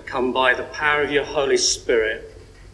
come by the power of your Holy Spirit,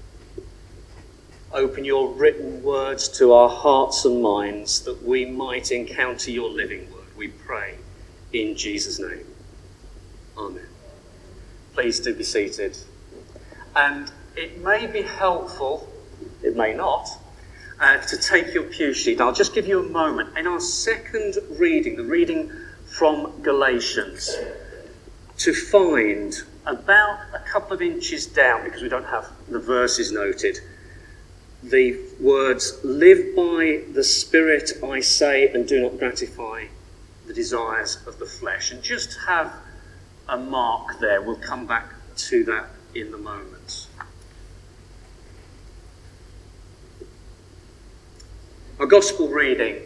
open your written words to our hearts and minds that we might encounter your living word. We pray in Jesus' name. Amen. Please do be seated. And it may be helpful, it may not, to take your pew sheet. I'll just give you a moment. In our second reading, the reading from Galatians, to find about a couple of inches down, because we don't have the verses noted, the words, "Live by the Spirit, I say, and do not gratify the desires of the flesh." And just have a mark there. We'll come back to that in a moment. Our gospel reading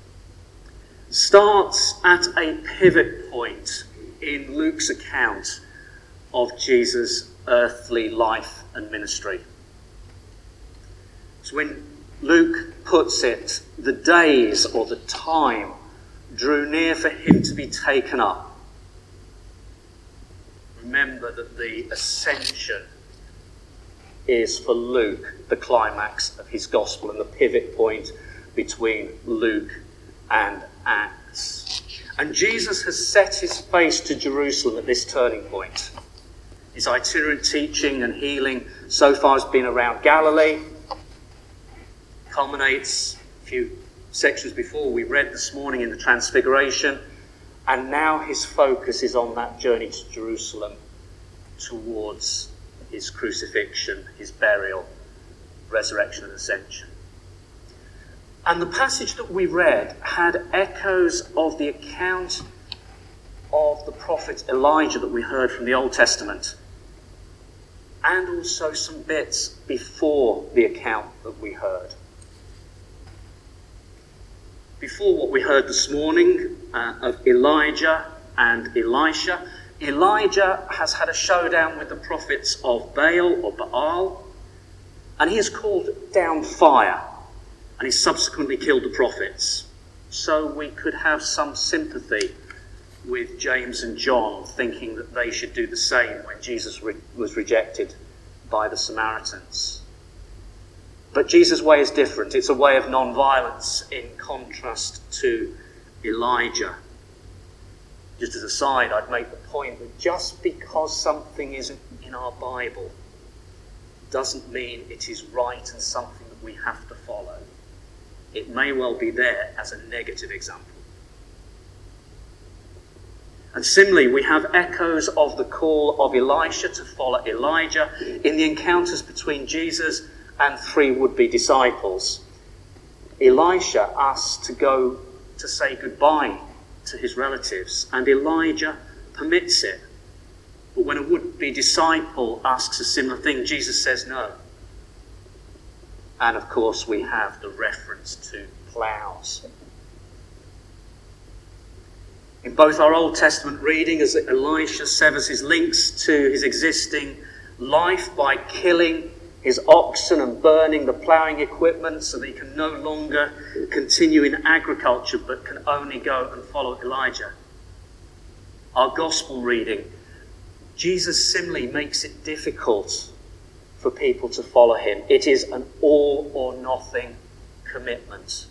starts at a pivot point in Luke's account of Jesus' earthly life and ministry. So when Luke puts it, the days or the time drew near for him to be taken up. Remember that the ascension is for Luke the climax of his gospel and the pivot point between Luke and Acts. And Jesus has set his face to Jerusalem at this turning point. His itinerant teaching and healing so far has been around Galilee. Culminates a few sections before we read this morning in the Transfiguration. And now his focus is on that journey to Jerusalem towards his crucifixion, his burial, resurrection and ascension. And the passage that we read had echoes of the account of the prophet Elijah that we heard from the Old Testament, and also some bits before the account that we heard. Before what we heard this morning of Elijah and Elisha, Elijah has had a showdown with the prophets of Baal or Baal, and he has called down fire, and he subsequently killed the prophets. So we could have some sympathy with James and John, thinking that they should do the same when Jesus was rejected by the Samaritans. But Jesus' way is different. It's a way of non-violence in contrast to Elijah. Just as a side, I'd make the point that just because something isn't in our Bible doesn't mean it is right and something that we have to follow. It may well be there as a negative example. And similarly, we have echoes of the call of Elisha to follow Elijah in the encounters between Jesus and three would-be disciples. Elisha asks to go to say goodbye to his relatives, and Elijah permits it. But when a would-be disciple asks a similar thing, Jesus says no. And of course, we have the reference to ploughs. In both our Old Testament reading, as Elisha severs his links to his existing life by killing his oxen and burning the ploughing equipment so that he can no longer continue in agriculture but can only go and follow Elijah. Our gospel reading, Jesus similarly makes it difficult for people to follow him. It is an all or nothing commitment.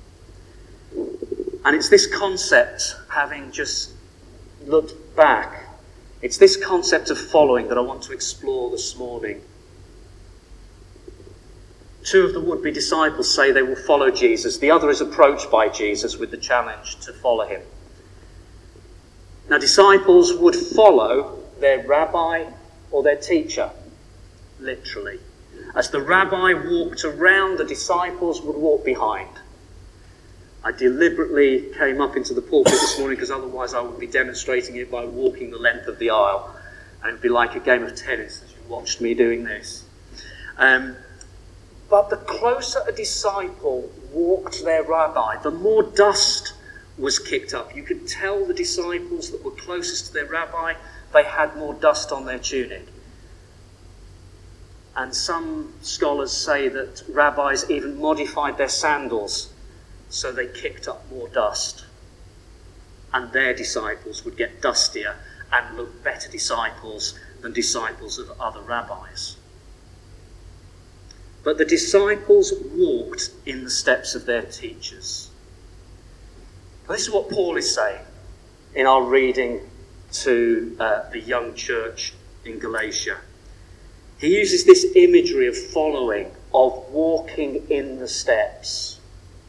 And it's this concept, having just looked back, it's this concept of following that I want to explore this morning. Two of the would-be disciples say they will follow Jesus. The other is approached by Jesus with the challenge to follow him. Now, disciples would follow their rabbi or their teacher, literally. As the rabbi walked around, the disciples would walk behind. I deliberately came up into the pulpit this morning because otherwise I would be demonstrating it by walking the length of the aisle. And it would be like a game of tennis as you watched me doing this. But the closer a disciple walked to their rabbi, the more dust was kicked up. You could tell the disciples that were closest to their rabbi, they had more dust on their tunic. And some scholars say that rabbis even modified their sandals so they kicked up more dust. And their disciples would get dustier and look better disciples than disciples of other rabbis. But the disciples walked in the steps of their teachers. This is what Paul is saying in our reading to the young church in Galatia. He uses this imagery of following, of walking in the steps.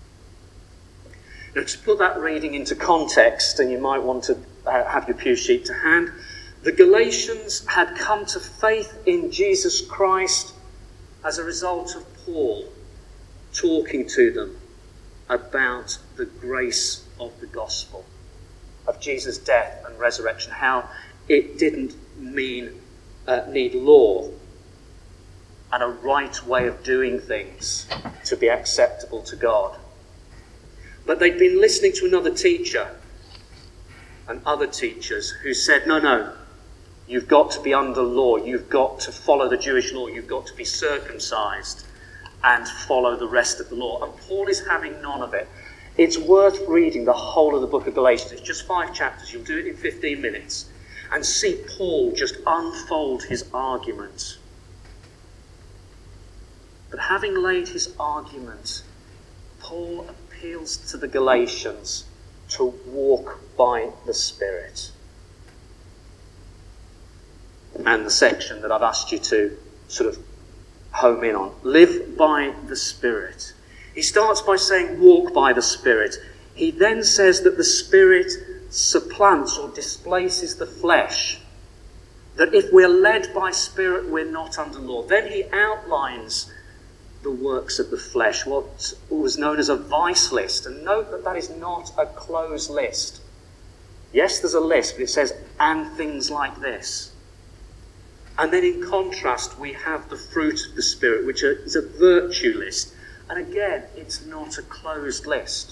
Now, to put that reading into context, and you might want to have your pew sheet to hand, the Galatians had come to faith in Jesus Christ as a result of Paul talking to them about the grace of the gospel, of Jesus' death and resurrection, how it didn't need law and a right way of doing things to be acceptable to God. But they'd been listening to another teacher and other teachers who said, no, you've got to be under law, you've got to follow the Jewish law, you've got to be circumcised and follow the rest of the law. And Paul is having none of it. It's worth reading the whole of the book of Galatians. It's just 5 chapters. You'll do it in 15 minutes. And see Paul just unfold his argument. But having laid his argument, Paul appeals to the Galatians to walk by the Spirit. And the section that I've asked you to sort of home in on. Live by the Spirit. He starts by saying walk by the Spirit. He then says that the Spirit supplants or displaces the flesh. That if we're led by Spirit, we're not under law. Then he outlines the works of the flesh, what was known as a vice list. And note that that is not a closed list. Yes, there's a list, but it says, and things like this. And then in contrast, we have the fruit of the Spirit, which is a virtue list. And again, it's not a closed list.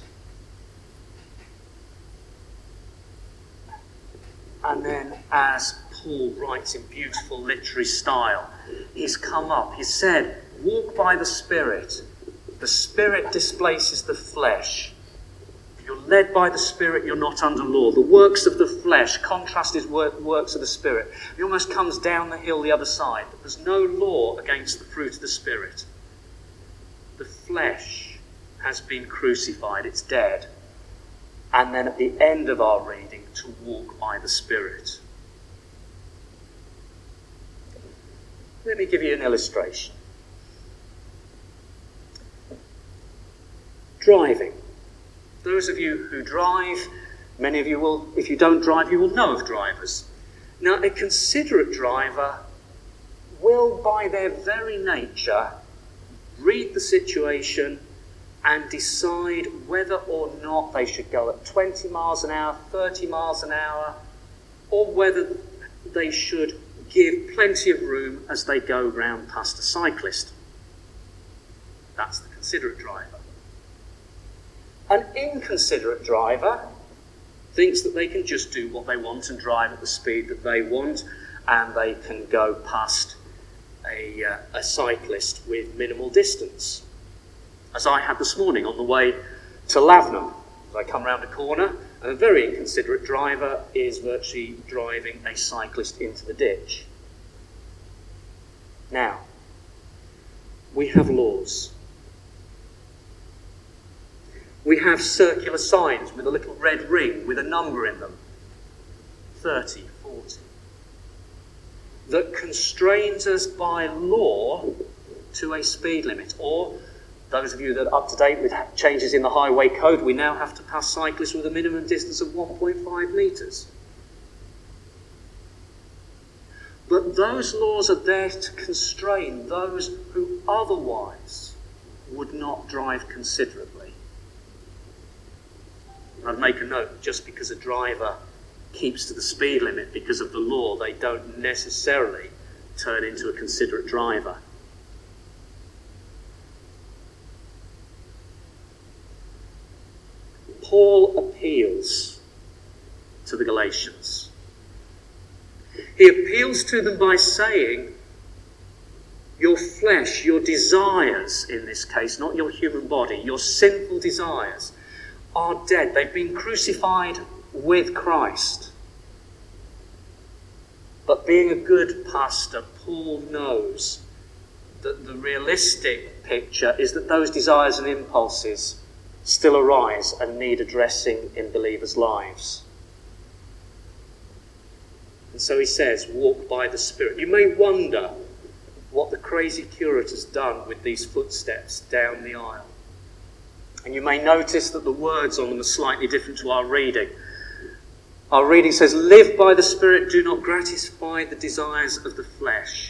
And then, as Paul writes in beautiful literary style, he's come up, he's said, walk by the Spirit. The Spirit displaces the flesh. If you're led by the Spirit, you're not under law. The works of the flesh, contrast is works of the Spirit. It almost comes down the hill the other side. But there's no law against the fruit of the Spirit. The flesh has been crucified, it's dead. And then at the end of our reading, to walk by the Spirit. Let me give you an illustration. Driving. Those of you who drive, many of you will, if you don't drive, you will know of drivers. Now, a considerate driver will, by their very nature, read the situation and decide whether or not they should go at 20 miles an hour, 30 miles an hour, or whether they should give plenty of room as they go round past a cyclist. That's the considerate driver. An inconsiderate driver thinks that they can just do what they want and drive at the speed that they want, and they can go past a cyclist with minimal distance. As I had this morning on the way to Lavenham. As I come round a corner, and a very inconsiderate driver is virtually driving a cyclist into the ditch. Now, we have laws. We have circular signs with a little red ring with a number in them. 30, 40. That constrains us by law to a speed limit. Or, those of you that are up to date with changes in the highway code, we now have to pass cyclists with a minimum distance of 1.5 metres. But those laws are there to constrain those who otherwise would not drive considerately. I'd make a note, just because a driver keeps to the speed limit because of the law, they don't necessarily turn into a considerate driver. Paul appeals to the Galatians. He appeals to them by saying, your flesh, your desires in this case, not your human body, your sinful desires are dead. They've been crucified with Christ. But being a good pastor, Paul knows that the realistic picture is that those desires and impulses still arise and need addressing in believers' lives. And so he says, walk by the Spirit. You may wonder what the crazy curator's done with these footsteps down the aisle. And you may notice that the words on them are slightly different to our reading. Our reading says, live by the Spirit, do not gratify the desires of the flesh.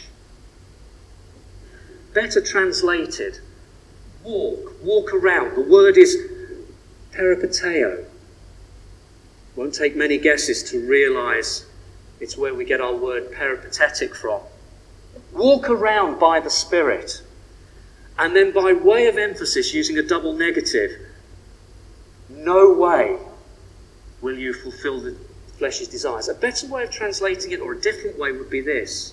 Better translated, walk around. The word is peripateo. Won't take many guesses to realise it's where we get our word peripatetic from. Walk around by the Spirit. And then by way of emphasis, using a double negative, no way will you fulfill the flesh's desires. A better way of translating it, or a different way, would be this.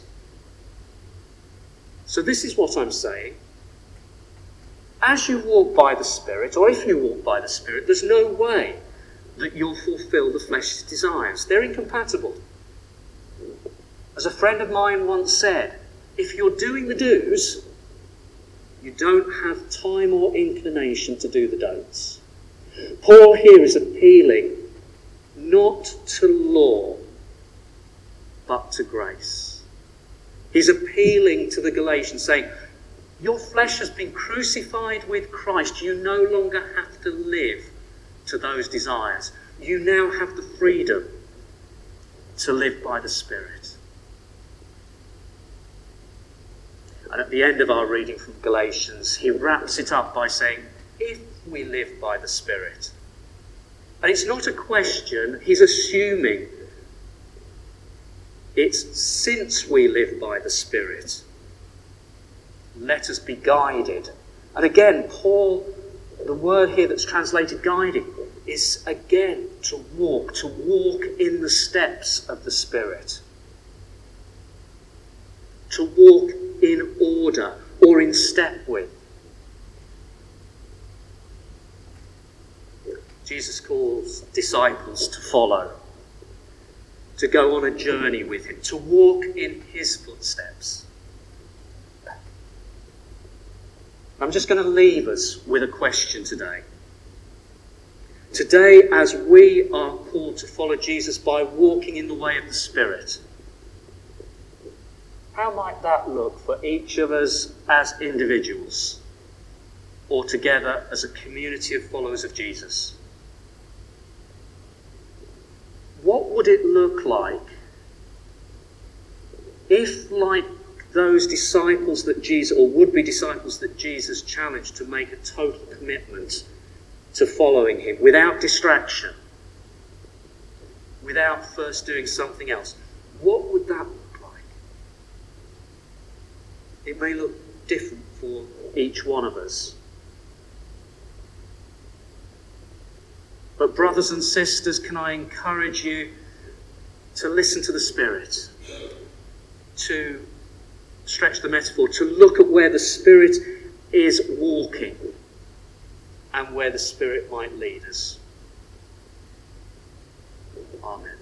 So this is what I'm saying. As you walk by the Spirit, or if you walk by the Spirit, there's no way that you'll fulfill the flesh's desires. They're incompatible. As a friend of mine once said, if you're doing the do's, you don't have time or inclination to do the don'ts. Paul here is appealing not to law, but to grace. He's appealing to the Galatians, saying, your flesh has been crucified with Christ. You no longer have to live to those desires. You now have the freedom to live by the Spirit. And at the end of our reading from Galatians, he wraps it up by saying, if we live by the Spirit. And it's not a question, he's assuming it's since we live by the Spirit, let us be guided. And again, Paul, the word here that's translated guiding, is again to walk in the steps of the Spirit. To walk in order or in step with. Jesus calls disciples to follow, to go on a journey with him, to walk in his footsteps. I'm just going to leave us with a question today. Today, as we are called to follow Jesus by walking in the way of the Spirit, how might that look for each of us as individuals, or together as a community of followers of Jesus? What would it look like if, like those disciples that Jesus, or would-be disciples that Jesus challenged to make a total commitment to following him without distraction, without first doing something else, what would that look like? It may look different for each one of us. But brothers and sisters, can I encourage you to listen to the Spirit, to stretch the metaphor, to look at where the Spirit is walking and where the Spirit might lead us. Amen.